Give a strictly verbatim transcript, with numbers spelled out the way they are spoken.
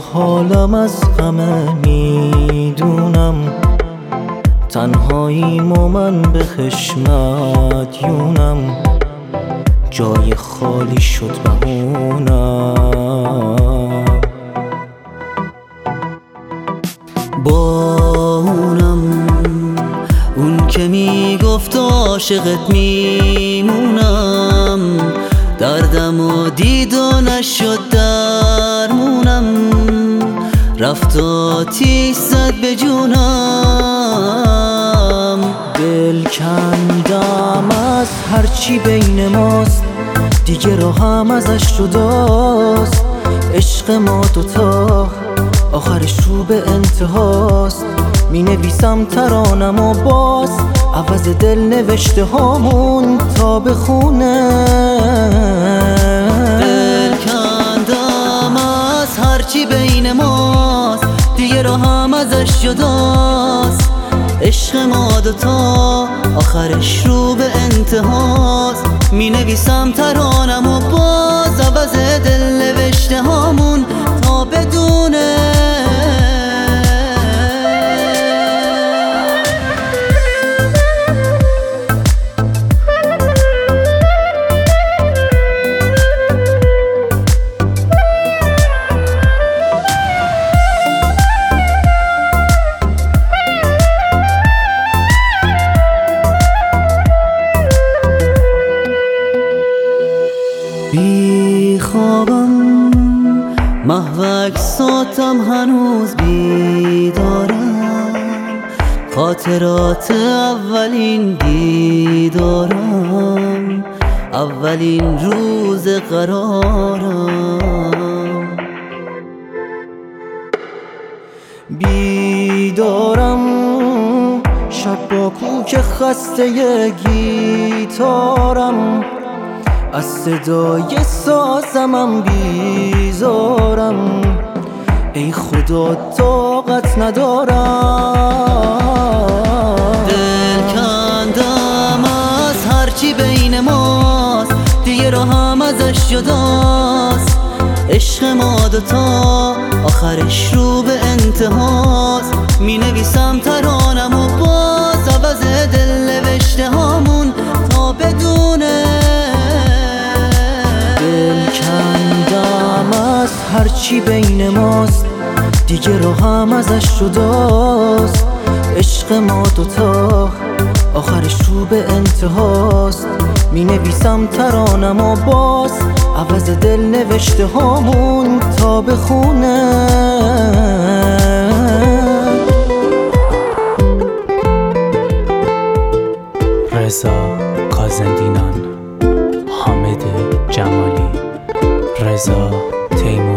حالم از غمه میدونم، تنهاییم و من به خشمت یونم، جای خالی شد بهونم. با اونم اون که میگفت عاشقت میمونم، دردم و دید و نشد درمونم، رفت آتیش زد به جونم. دل کندم از هرچی بین ماست، دیگه راهم ازش جداست. عشق ما دوتا آخرش رو به انتهاست، می نویسم ترانم و باز عوض دل نوشته هامون تا بخونه. دل کندم از هرچی بین ماست، دیگه راهم ازش جداست. عشق ما دوتا آخرش رو به انتهاست، می نویسم ترانم و باز عوض دل نوشته هامون تا بدونه. بی خوابم محو اجساتم هنوز بیدارم، خاطرات اولین دیدارم، اولین روز قرارم. بیدارم شب با کوک خسته گیتارم، از صدای سازمم بیزارم. ای خدا طاقت ندارم. دل کندم از هرچی بین ماست، دیگه راهم ازش جداست. عشق ما دوتا آخرش رو به انتهاست، می نویسم ترانم و باز عوض دل نوشته هامون تا بدونه. دل کندم از هرچی بین ماست، دیگه راهم ازش جداست. عشق ما دوتا آخرش رو به انتهاست، می نویسم ترانم و باز عوض دل نوشته هامون تا بخونه. رضا کازندینان، حامد جمالی، رضا تیموری.